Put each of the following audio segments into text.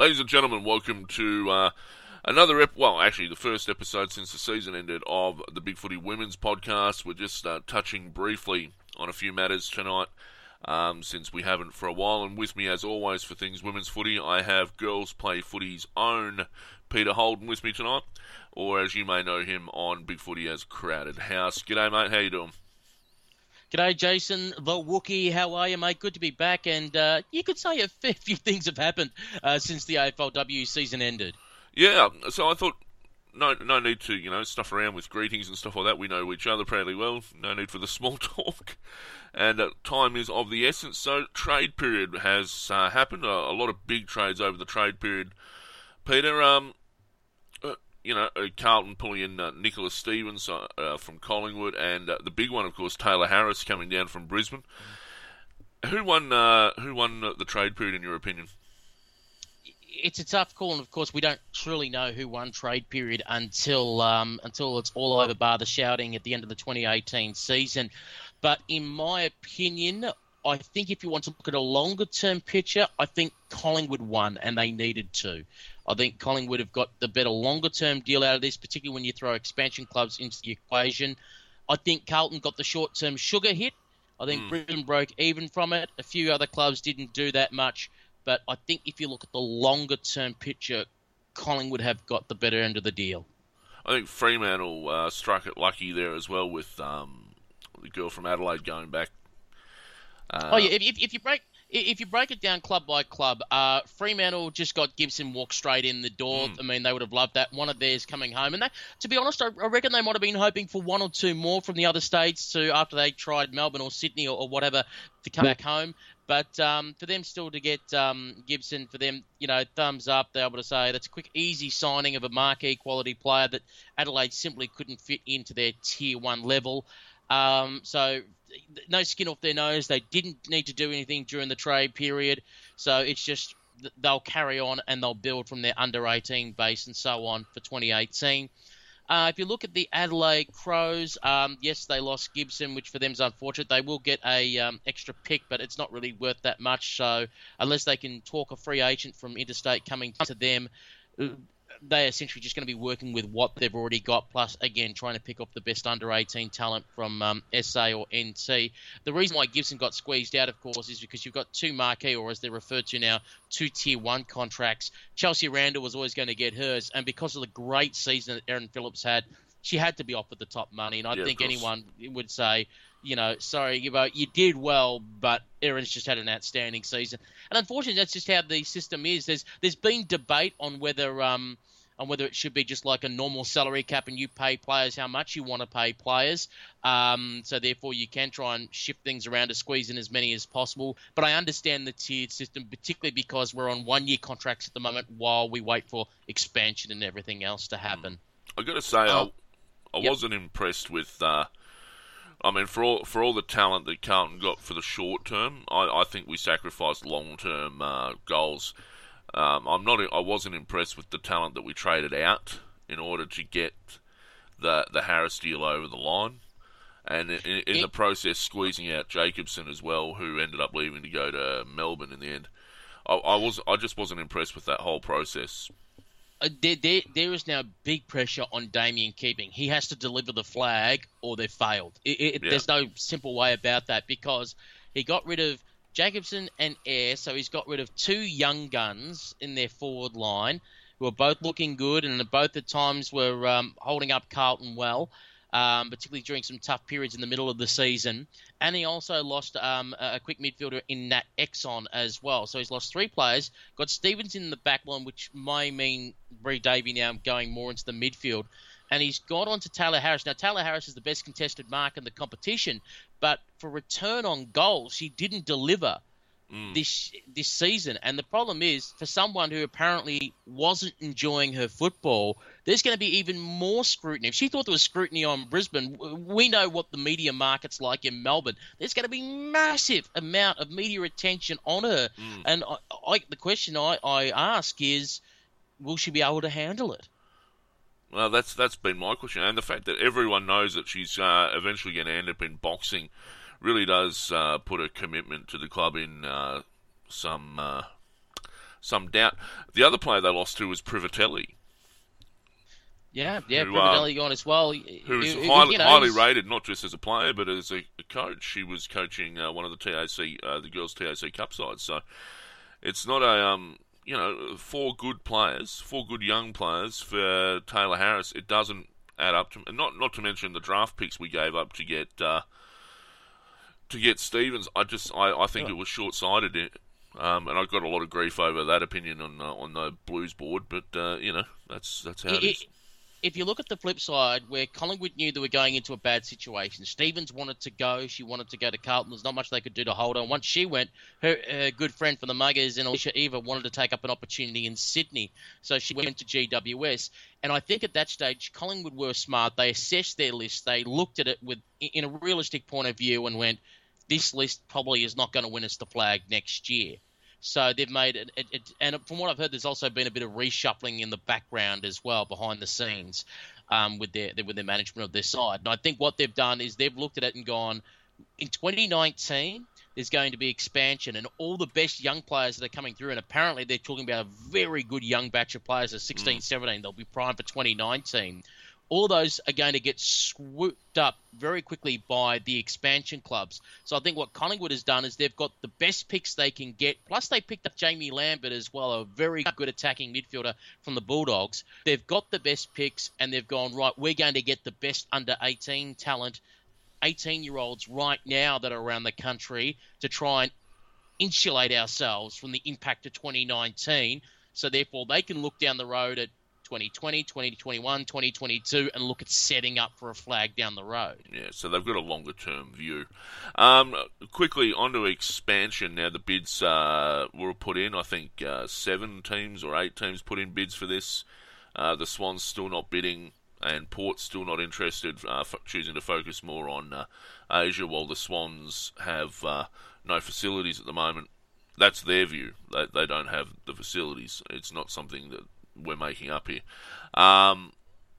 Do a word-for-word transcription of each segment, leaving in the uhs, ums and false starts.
Ladies and gentlemen, welcome to uh, another, ep- well, actually the first episode since the season ended of the Big Footy Women's Podcast. We're just uh, touching briefly on a few matters tonight, um, since we haven't for a while. And with me, as always, for things women's footy, I have Girls Play Footy's own Peter Holden with me tonight, or as you may know him on Big Footy as Crowded House. G'day, mate. How you doing? G'day, Jason, the Wookie. How are you, mate? Good to be back. And uh, you could say a fair few things have happened uh, since the A F L W season ended. Yeah, so I thought no no need to, you know, stuff around with greetings and stuff like that. We know each other fairly well. No need for the small talk. And uh, time is of the essence. So trade period has uh, happened. A, a lot of big trades over the trade period. Peter, um, uh, you know, uh, Carlton pulling in uh, Nicholas Stevens uh, uh, from Collingwood, and uh, the big one, of course, Taylor Harris coming down from Brisbane. Mm. Who won? Uh, who won the trade period, in your opinion? It's a tough call, and of course, we don't truly know who won trade period until um, until it's all over, bar the shouting at the end of the twenty eighteen season. But in my opinion, I think if you want to look at a longer-term picture, I think Collingwood won, and they needed to. I think Collingwood have got the better longer-term deal out of this, particularly when you throw expansion clubs into the equation. I think Carlton got the short-term sugar hit. I think mm. Brisbane broke even from it. A few other clubs didn't do that much. But I think if you look at the longer-term picture, Collingwood have got the better end of the deal. I think Fremantle uh, struck it lucky there as well with um, the girl from Adelaide going back. Uh, oh yeah, if, if, if you break if you break it down club by club, uh, Fremantle just got Gibson walked straight in the door. Mm. I mean, they would have loved that. One of theirs coming home, and they, to be honest, I, I reckon they might have been hoping for one or two more from the other states to after they tried Melbourne or Sydney or, or whatever to come back home. But um, for them still to get um, Gibson, for them, you know, thumbs up, they're able to say that's a quick, easy signing of a marquee quality player that Adelaide simply couldn't fit into their tier one level. Um, so no skin off their nose. They didn't need to do anything during the trade period. So it's just they'll carry on and they'll build from their under eighteen base and so on for twenty eighteen. Uh, if you look at the Adelaide Crows, um, yes, they lost Gibson, which for them is unfortunate. They will get a um, extra pick, but it's not really worth that much. So unless they can talk a free agent from interstate coming to them, they're essentially just going to be working with what they've already got, plus, again, trying to pick up the best under eighteen talent from um, S A or N T. The reason why Gibson got squeezed out, of course, is because you've got two marquee, or as they're referred to now, two Tier one contracts. Chelsea Randall was always going to get hers, and because of the great season that Erin Phillips had, she had to be offered the top money, and I yeah, think anyone would say, you know, sorry, you know, you did well, but Erin's just had an outstanding season. And unfortunately, that's just how the system is. There's there's been debate on whether um on whether it should be just like a normal salary cap and you pay players how much you want to pay players. Um, so therefore, you can try and shift things around to squeeze in as many as possible. But I understand the tiered system, particularly because we're on one-year contracts at the moment while we wait for expansion and everything else to happen. I've got to say, uh, I, I yep. wasn't impressed with... Uh... I mean, for all for all the talent that Carlton got for the short term, I, I think we sacrificed long term uh, goals. Um, I'm not. I wasn't impressed with the talent that we traded out in order to get the the Harris deal over the line, and in, in, in the process squeezing out Jacobson as well, who ended up leaving to go to Melbourne in the end. I, I was. I just wasn't impressed with that whole process. Uh, there, there, there is now big pressure on Damien Keeping. He has to deliver the flag or they've failed. It, it, yeah. There's no simple way about that because he got rid of Jacobson and Ayre, so he's got rid of two young guns in their forward line who are both looking good and both at times were um, holding up Carlton well, um, particularly during some tough periods in the middle of the season. And he also lost um, a quick midfielder in Nat Exxon as well. So he's lost three players. Got Stevens in the back line, which may mean Bree Davey now going more into the midfield. And he's gone on to Taylor Harris. Now, Taylor Harris is the best contested mark in the competition, but for return on goals, she didn't deliver mm. this this season. And the problem is, for someone who apparently wasn't enjoying her football, there's going to be even more scrutiny. If she thought there was scrutiny on Brisbane, we know what the media market's like in Melbourne. There's going to be massive amount of media attention on her. Mm. And I, I, the question I, I ask is, will she be able to handle it? Well, that's that's been my question, and the fact that everyone knows that she's uh, eventually going to end up in boxing really does uh, put a commitment to the club in uh, some uh, some doubt. The other player they lost to was Privatelli. Yeah, yeah, who, Privatelli uh, gone as well. Who's Who- who- highly, you know, highly he's- rated, not just as a player, but as a, a coach. She was coaching uh, one of the T A C, uh, the girls' T A C Cup sides. So it's not a, um, you know, four good players, four good young players for Taylor Harris. It doesn't add up to, and not not to mention the draft picks we gave up to get uh, to get Stevens. I just, I, I think Yeah. it was short-sighted. Um, and I got a lot of grief over that opinion on uh, on the Blues board, but uh, you know, that's that's how it, It- is. if you look at the flip side, where Collingwood knew they were going into a bad situation, Stevens wanted to go. She wanted to go to Carlton. There's not much they could do to hold her. Once she went, her, her good friend from the Muggers and Alicia Eva wanted to take up an opportunity in Sydney. So she went to G W S. And I think at that stage, Collingwood were smart. They assessed their list. They looked at it with in a realistic point of view and went, this list probably is not going to win us the flag next year. So they've made it, it, it, and from what I've heard, there's also been a bit of reshuffling in the background as well, behind the scenes, um, with their with their management of their side. And I think what they've done is they've looked at it and gone, in twenty nineteen, there's going to be expansion, and all the best young players that are coming through, and apparently they're talking about a very good young batch of players at sixteen, seventeen. They'll be primed for twenty nineteen. All those are going to get swooped up very quickly by the expansion clubs. So I think what Collingwood has done is they've got the best picks they can get. Plus they picked up Jamie Lambert as well, a very good attacking midfielder from the Bulldogs. They've got the best picks and they've gone, right, we're going to get the best under eighteen talent, eighteen-year-olds right now that are around the country to try and insulate ourselves from the impact of twenty nineteen. So therefore they can look down the road at twenty twenty, twenty twenty-one, twenty twenty-two, and look at setting up for a flag down the road. Yeah, so they've got a longer-term view. Um, quickly, onto expansion now. The bids uh, were put in. I think uh, seven teams or eight teams put in bids for this. Uh, the Swans still not bidding, and Port's still not interested, uh, f- choosing to focus more on uh, Asia, while the Swans have uh, no facilities at the moment. That's their view. They, they don't have the facilities. It's not something that we're making up here. Um,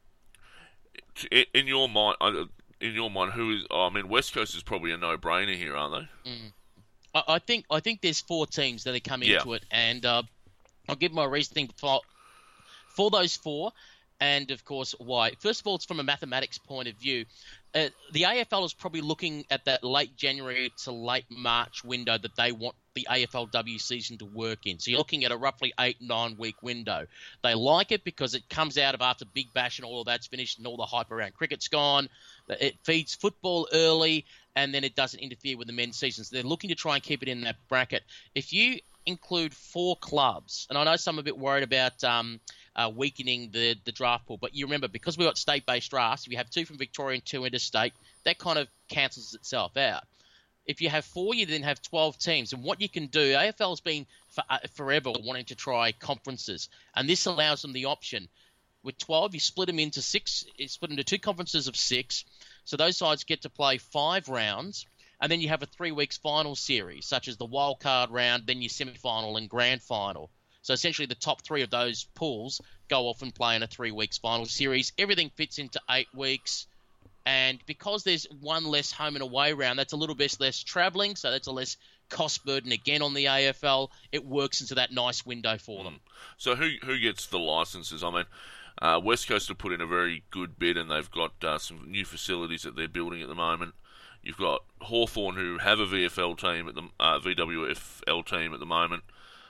in your mind, in your mind, who is? Oh, I mean, West Coast is probably a no-brainer here, aren't they? Mm. I, I think I think there's four teams that are coming Yeah. into it, and uh, I'll give my reasoning for for those four, and of course why. First of all, it's from a mathematics point of view. Uh, the A F L is probably looking at that late January to late March window that they want the A F L W season to work in. So you're looking at a roughly eight, nine week window. They like it because it comes out of after Big Bash and all of that's finished and all the hype around cricket's gone. It feeds football early and then it doesn't interfere with the men's season. So they're looking to try and keep it in that bracket. If you include four clubs, and I know some are a bit worried about um, uh, weakening the, the draft pool, but you remember, because we've got state-based drafts, if you have two from Victoria and two interstate, that kind of cancels itself out. If you have four, you then have twelve teams. And what you can do, A F L has been for, uh, forever wanting to try conferences, and this allows them the option. With twelve, you split them into six, you split them into two conferences of six, so those sides get to play five rounds, and then you have a three weeks final series, such as the wild card round, then your semi-final and grand final. So essentially the top three of those pools go off and play in a three weeks final series. Everything fits into eight weeks. And because there's one less home and away round, that's a little bit less travelling, so that's a less cost burden again on the A F L. It works into that nice window for them. So who who gets the licenses? I mean, uh, West Coast have put in a very good bid, and they've got uh, some new facilities that they're building at the moment. You've got Hawthorn, who have a V F L team at the uh, V W F L team at the moment,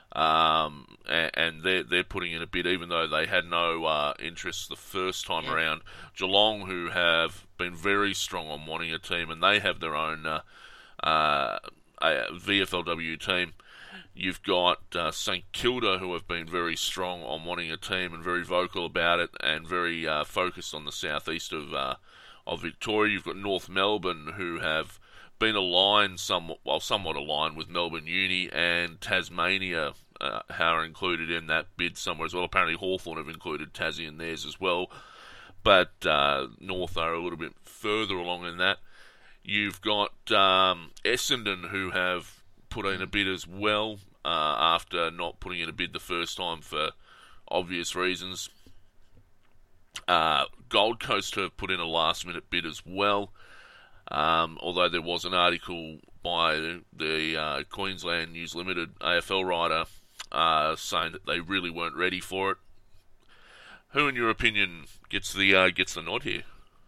um, and, and they're they're putting in a bid, even though they had no uh, interest the first time Yeah. around. Geelong, who have been very strong on wanting a team, and they have their own uh, uh, a V F L W team. You've got uh, St Kilda, who have been very strong on wanting a team and very vocal about it, and very uh, focused on the southeast of uh, of Victoria. You've got North Melbourne, who have been aligned somewhat, well, somewhat aligned with Melbourne Uni, and Tasmania uh, are included in that bid somewhere as well. Apparently Hawthorn have included Tassie in theirs as well, but uh, North are a little bit further along in that. You've got um, Essendon, who have put in a bid as well, uh, after not putting in a bid the first time for obvious reasons. Uh, Gold Coast have put in a last-minute bid as well, um, although there was an article by the, the uh, Queensland News Limited A F L writer uh, saying that they really weren't ready for it. Who, in your opinion, gets the uh, gets the nod here?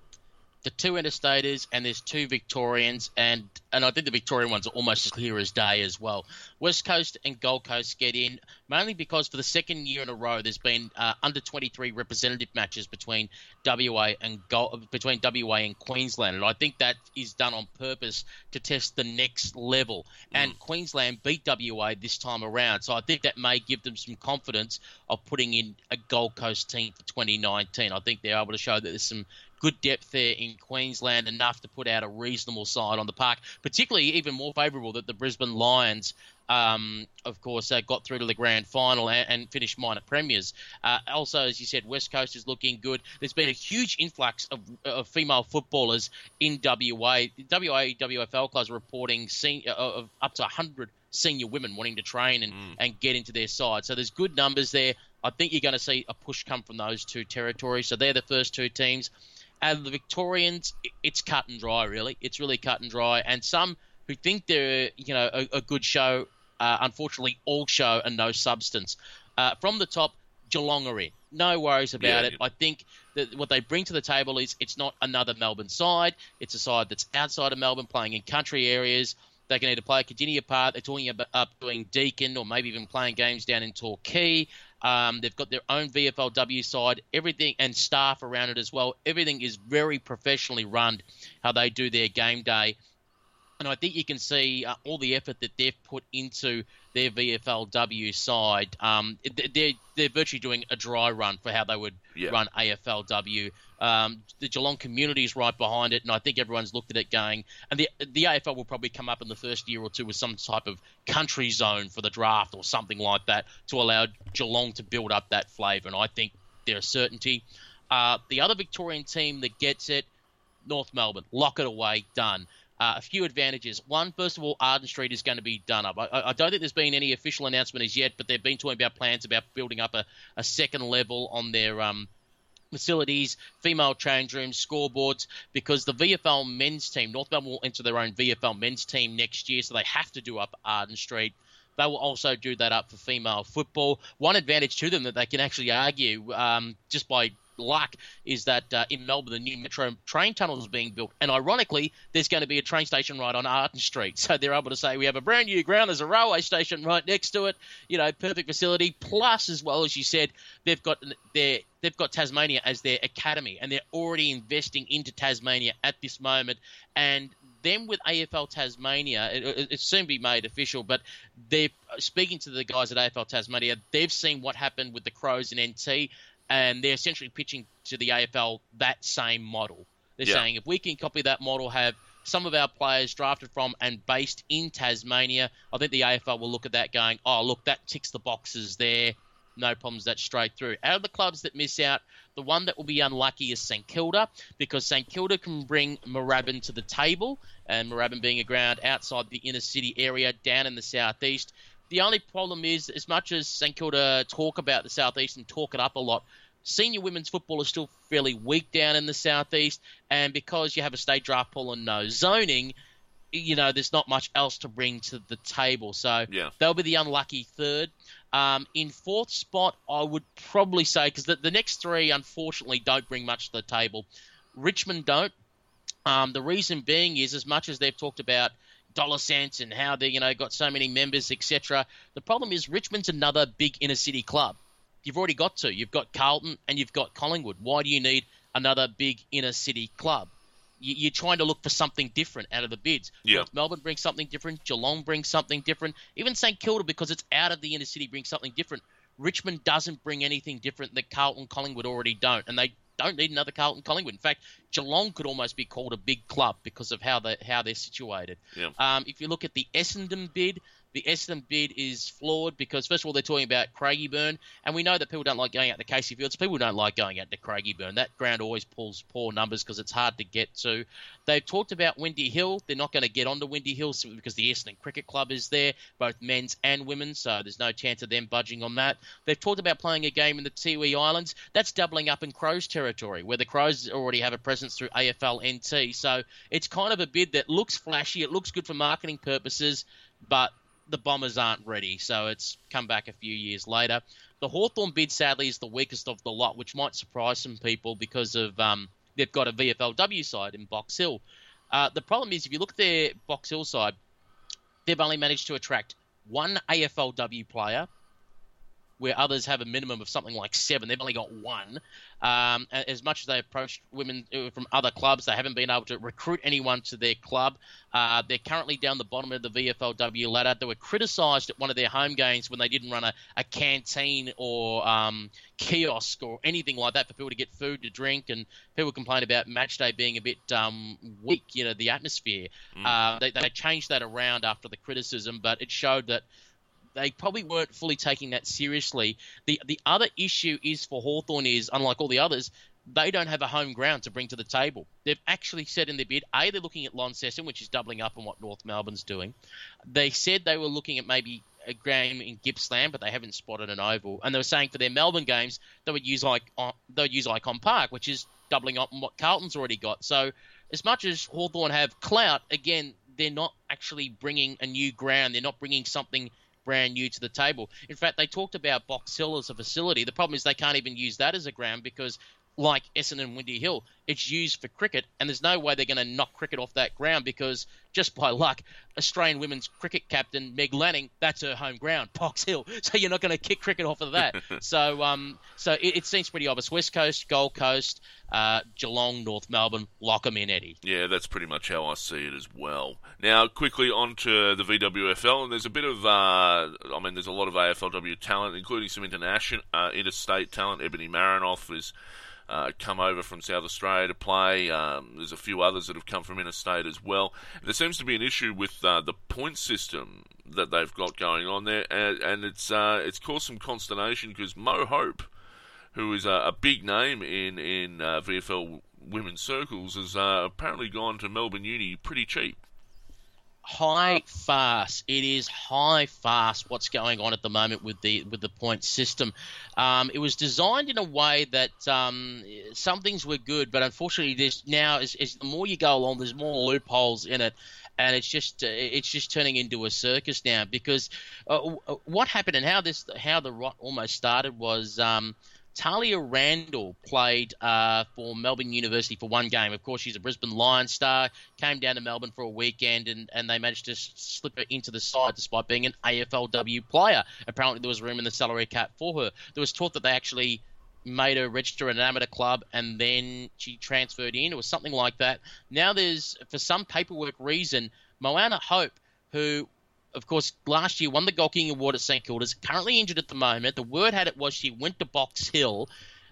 The two interstaters, and there's two Victorians, and and I think the Victorian ones are almost as clear as day as well. West Coast and Gold Coast get in, mainly because for the second year in a row, there's been uh, under twenty-three representative matches between W A and Gold, between W A and Queensland, and I think that is done on purpose to test the next level. Mm. And Queensland beat W A this time around, so I think that may give them some confidence of putting in a Gold Coast team for twenty nineteen. I think they're able to show that there's some good depth there in Queensland, enough to put out a reasonable side on the park, particularly even more favourable that the Brisbane Lions, um, of course, uh, got through to the grand final and, and finished minor premiers. Uh, also, as you said, West Coast is looking good. There's been a huge influx of, of female footballers in W A. W A W F L clubs are reporting sen- of up to one hundred senior women wanting to train and, mm. and get into their side. So there's good numbers there. I think you're going to see a push come from those two territories. So they're the first two teams. And the Victorians, it's cut and dry, really. It's really cut and dry. And some who think they're, you know, a, a good show, uh, unfortunately, all show and no substance. Uh, from the top, Geelong are in. No worries about yeah, it. Yeah. I think that what they bring to the table is it's not another Melbourne side. It's a side that's outside of Melbourne, playing in country areas. They can either play Virginia Park, they're talking about up doing Deakin, or maybe even playing games down in Torquay. Um, they've got their own V F L W side, everything, and staff around it as well. Everything is very professionally run, how they do their game day. And I think you can see uh, all the effort that they've put into their V F L W side. Um, they're, they're virtually doing a dry run for how they would yeah. run A F L W. Um, the Geelong community is right behind it, and I think everyone's looked at it going, and the the A F L will probably come up in the first year or two with some type of country zone for the draft or something like that to allow Geelong to build up that flavour, and I think they're a certainty. Uh, the other Victorian team that gets it, North Melbourne, lock it away, done. Uh, a few advantages. One, first of all, Arden Street is going to be done up. I, I don't think there's been any official announcement as yet, but they've been talking about plans about building up a, a second level on their um, facilities, female change rooms, scoreboards, because the V F L men's team, North Melbourne will enter their own V F L men's team next year, so they have to do up Arden Street. They will also do that up for female football. One advantage to them that they can actually argue um, just by luck is that uh, in Melbourne, the new metro train tunnel is being built. And ironically, there's going to be a train station right on Arden Street. So they're able to say we have a brand new ground. There's a railway station right next to it. You know, perfect facility. Plus, as well as you said, they've got their they've got Tasmania as their academy, and they're already investing into Tasmania at this moment. And then with A F L Tasmania, it, it, it's soon be made official, but they're speaking to the guys at A F L Tasmania. They've seen what happened with the Crows in N T, and they're essentially pitching to the A F L that same model. They're yeah. saying if we can copy that model, have some of our players drafted from and based in Tasmania, I think the A F L will look at that going, oh, look, that ticks the boxes there. No problems, that's straight through. Out of the clubs that miss out, the one that will be unlucky is St Kilda, because St Kilda can bring Moorabbin to the table, and Moorabbin being a ground outside the inner city area down in the southeast. The only problem is, as much as St Kilda talk about the southeast and talk it up a lot, senior women's football is still fairly weak down in the southeast, and because you have a state draft pool and no zoning, you know, there's not much else to bring to the table. So yeah. they'll be the unlucky third. Um, in fourth spot, I would probably say, because the, the next three, unfortunately, don't bring much to the table. Richmond don't. Um, the reason being is, as much as they've talked about dollar cents and how they, you know, got so many members, et cetera, the problem is Richmond's another big inner city club. You've already got two. You've got Carlton and you've got Collingwood. Why do you need another big inner city club? You're trying to look for something different out of the bids. Yeah. North Melbourne brings something different. Geelong brings something different. Even St Kilda, because it's out of the inner city, brings something different. Richmond doesn't bring anything different that Carlton, Collingwood already don't, and they don't need another Carlton, Collingwood. In fact, Geelong could almost be called a big club because of how they how they're situated. Yeah. Um, if you look at the Essendon bid, the Essendon bid is flawed because, first of all, they're talking about Craigieburn, and we know that people don't like going out to Casey Fields. People don't like going out to Craigieburn. That ground always pulls poor numbers because it's hard to get to. They've talked about Windy Hill. They're not going to get onto Windy Hill because the Essendon Cricket Club is there, both men's and women's, so there's no chance of them budging on that. They've talked about playing a game in the Tiwi Islands. That's doubling up in Crows territory, where the Crows already have a presence through A F L N T. So it's kind of a bid that looks flashy. It looks good for marketing purposes, but the Bombers aren't ready, so it's come back a few years later. The Hawthorn bid, sadly, is the weakest of the lot, which might surprise some people because of um, they've got a V F L W side in Box Hill. Uh, the problem is, if you look at their Box Hill side, they've only managed to attract one A F L W player, where others have a minimum of something like seven. They've only got one. Um, as much as they approached women from other clubs, they haven't been able to recruit anyone to their club. Uh, they're currently down the bottom of the V F L W ladder. They were criticised at one of their home games when they didn't run a, a canteen or um, kiosk or anything like that for people to get food to drink, and people complain about match day being a bit um, weak, you know, the atmosphere. Mm. Uh, they, they changed that around after the criticism, but it showed that they probably weren't fully taking that seriously. The the other issue is for Hawthorn is, unlike all the others, they don't have a home ground to bring to the table. They've actually said in their bid, A, they're looking at Launceston, which is doubling up on what North Melbourne's doing. They said they were looking at maybe a game in Gippsland, but they haven't spotted an oval. And they were saying for their Melbourne games, they would use like they would use Icon Park, which is doubling up on what Carlton's already got. So as much as Hawthorn have clout, again, they're not actually bringing a new ground. They're not bringing something brand new to the table. In fact, they talked about Box Hill as a facility. The problem is they can't even use that as a ground because, like Essendon Windy Hill, it's used for cricket, and there's no way they're going to knock cricket off that ground because, just by luck, Australian women's cricket captain Meg Lanning, that's her home ground, Box Hill. So you're not going to kick cricket off of that. so um, so it, it seems pretty obvious. West Coast, Gold Coast, uh, Geelong, North Melbourne, lock them in, Eddie. Yeah, that's pretty much how I see it as well. Now, quickly on to the V W F L, and there's a bit of, uh, I mean, there's a lot of A F L W talent, including some international, uh, interstate talent. Ebony Marinoff is Uh, come over from South Australia to play. Um, there's a few others that have come from interstate as well. There seems to be an issue with uh, the point system that they've got going on there, and, and it's uh, it's caused some consternation because Mo Hope, who is a, a big name in in uh, V F L women's circles, has uh, apparently gone to Melbourne Uni pretty cheap. High fast. It is high fast what's going on at the moment with the with the point system. Um, it was designed in a way that um, some things were good, but unfortunately, there's now as, as the more you go along, there's more loopholes in it, and it's just uh, it's just turning into a circus now. Because uh, what happened and how this how the rot almost started was. Um, Talia Randall played uh, for Melbourne University for one game. Of course, she's a Brisbane Lions star, came down to Melbourne for a weekend, and, and they managed to slip her into the side despite being an A F L W player. Apparently, there was room in the salary cap for her. There was talk that they actually made her register an amateur club, and then she transferred in, or something like that. Now there's, for some paperwork reason, Moana Hope, who... of course, last year won the Gold King Award at St Kilda's, currently injured at the moment. The word had it was she went to Box Hill.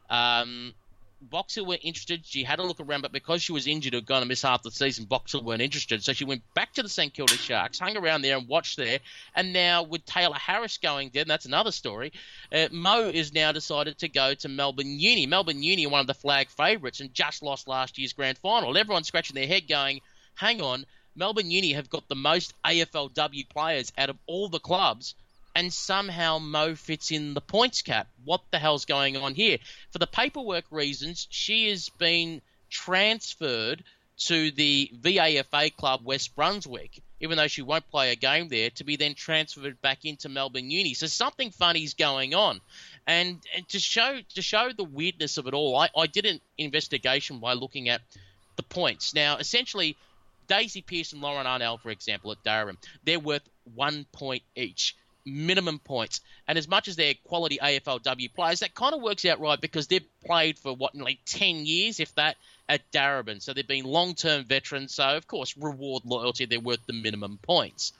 Um, Box Hill were interested. She had a look around, but because she was injured or going to miss half the season, Box Hill weren't interested. So she went back to the St Kilda Sharks, hung around there and watched there. And now with Taylor Harris going dead, and that's another story, uh, Mo is now decided to go to Melbourne Uni. Melbourne Uni are one of the flag favourites and just lost last year's grand final. And everyone's scratching their head going, hang on, Melbourne Uni have got the most A F L W players out of all the clubs, and somehow Mo fits in the points cap. What the hell's going on here? For the paperwork reasons, she has been transferred to the V A F A club West Brunswick, even though she won't play a game there, to be then transferred back into Melbourne Uni. So something funny's going on. And, and to show to show the weirdness of it all, I, I did an investigation by looking at the points. Now, essentially, Daisy Pearce and Lauren Arnell, for example, at Durham, they're worth one point each, minimum points. And as much as they're quality A F L W players, that kind of works out right because they've played for, what, like ten years, if that, at Darabin. So they've been long-term veterans. So, of course, reward loyalty, they're worth the minimum points.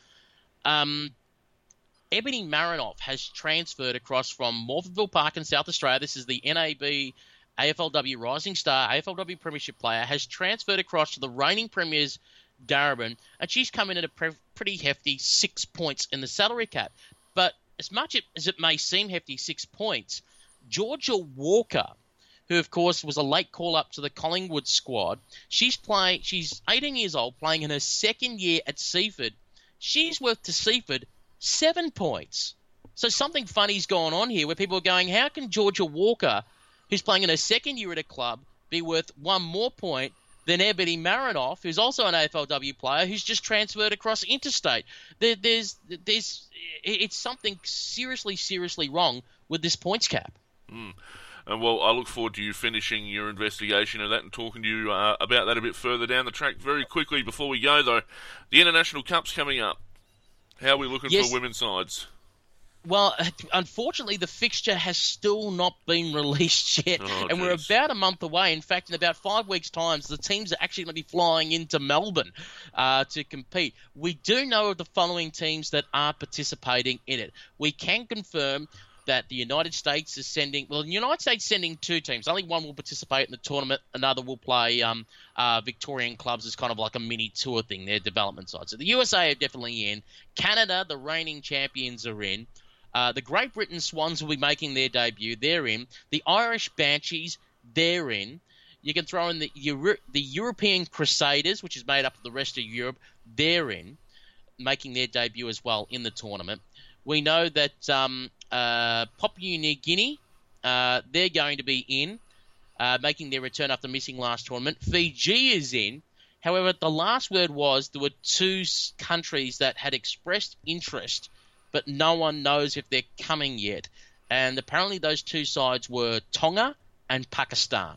Um, Ebony Marinoff has transferred across from Morphettville Park in South Australia. This is the N A B A F L W Rising Star, A F L W Premiership player, has transferred across to the reigning premiers Darabin, and she's come in at a pre- pretty hefty six points in the salary cap. But as much as it may seem hefty, six points, Georgia Walker, who of course was a late call-up to the Collingwood squad, she's playing. She's eighteen years old, playing in her second year at Seaford. She's worth to Seaford seven points. So something funny's gone on here where people are going, how can Georgia Walker, who's playing in her second year at a club, be worth one more point than Ebony Marinoff, who's also an A F L W player, who's just transferred across interstate. There, there's, there's, it's something seriously, seriously wrong with this points cap. Mm. And well, I look forward to you finishing your investigation of that and talking to you uh, about that a bit further down the track. Very quickly, before we go though, the International Cup's coming up. How are we looking yes. for women's sides? Well, unfortunately, the fixture has still not been released yet, oh, and geez. we're about a month away. In fact, in about five weeks' time, the teams are actually going to be flying into Melbourne uh, to compete. We do know of the following teams that are participating in it. We can confirm that the United States is sending, well, the United States is sending two teams. Only one will participate in the tournament. Another will play um, uh, Victorian clubs as kind of like a mini tour thing, their development side. So the U S A are definitely in. Canada, the reigning champions, are in. Uh, the Great Britain Swans will be making their debut. They're in. The Irish Banshees, they're in. You can throw in the Euro- the European Crusaders, which is made up of the rest of Europe. They're in, making their debut as well in the tournament. We know that um, uh, Papua New Guinea, uh, they're going to be in, uh, making their return after missing last tournament. Fiji is in. However, the last word was there were two countries that had expressed interest, but no one knows if they're coming yet. And apparently those two sides were Tonga and Pakistan.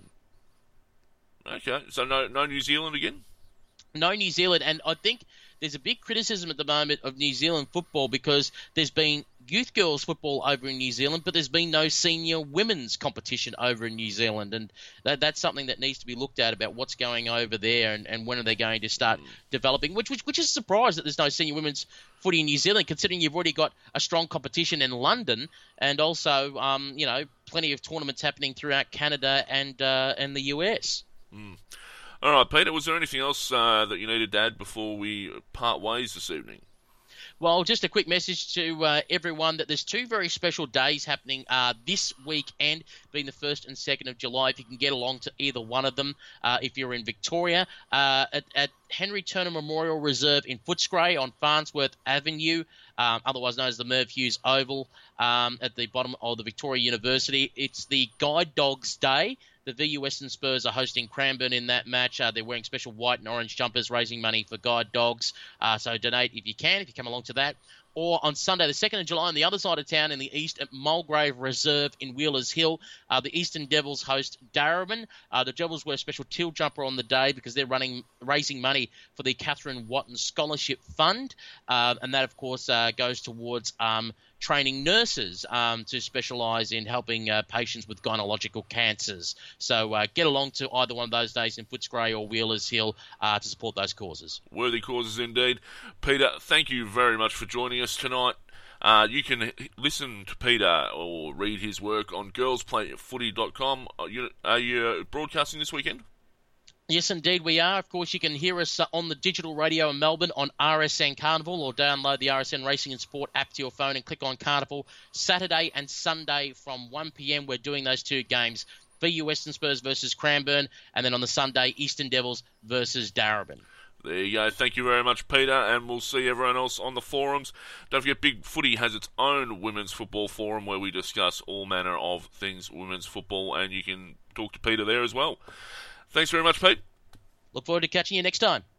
Okay, so no no New Zealand again? No New Zealand, and I think there's a big criticism at the moment of New Zealand football because there's been youth girls football over in New Zealand, but there's been no senior women's competition over in New Zealand, and that, that's something that needs to be looked at about what's going over there and, and when are they going to start mm. developing, which, which which is a surprise that there's no senior women's footy in New Zealand, considering you've already got a strong competition in London and also, um, you know, plenty of tournaments happening throughout Canada and, uh, and the U S. Mm. All right, Peter, was there anything else uh, that you needed to add before we part ways this evening? Well, just a quick message to uh, everyone that there's two very special days happening uh, this weekend, being the first and second of July. If you can get along to either one of them, uh, if you're in Victoria, uh, at, at Henry Turner Memorial Reserve in Footscray on Farnsworth Avenue, um, otherwise known as the Merv Hughes Oval, um, at the bottom of the Victoria University. It's the Guide Dogs Day. The V U Western Spurs are hosting Cranbourne in that match. Uh, they're wearing special white and orange jumpers, raising money for Guide Dogs. Uh, so donate if you can, if you come along to that. Or on Sunday, the second of July, on the other side of town in the east at Mulgrave Reserve in Wheelers Hill, uh, the Eastern Devils host Darabin. Uh, the Devils wear a special teal jumper on the day because they're running raising money for the Catherine Watton Scholarship Fund. Uh, and that, of course, uh, goes towards um, training nurses um, to specialise in helping uh, patients with gynecological cancers. So uh, get along to either one of those days in Footscray or Wheelers Hill uh, to support those causes. Worthy causes indeed. Peter, thank you very much for joining us tonight. Uh, you can listen to Peter or read his work on girls play footy dot com. Are you, are you broadcasting this weekend? Yes, indeed we are. Of course, you can hear us uh, on the digital radio in Melbourne on R S N Carnival, or download the R S N Racing and Sport app to your phone and click on Carnival. Saturday and Sunday from one p.m. we're doing those two games, V U Western Spurs versus Cranbourne, and then on the Sunday, Eastern Devils versus Darabin. There you go. Thank you very much, Peter, and we'll see everyone else on the forums. Don't forget, Big Footy has its own women's football forum where we discuss all manner of things women's football, and you can talk to Peter there as well. Thanks very much, Pete. Look forward to catching you next time.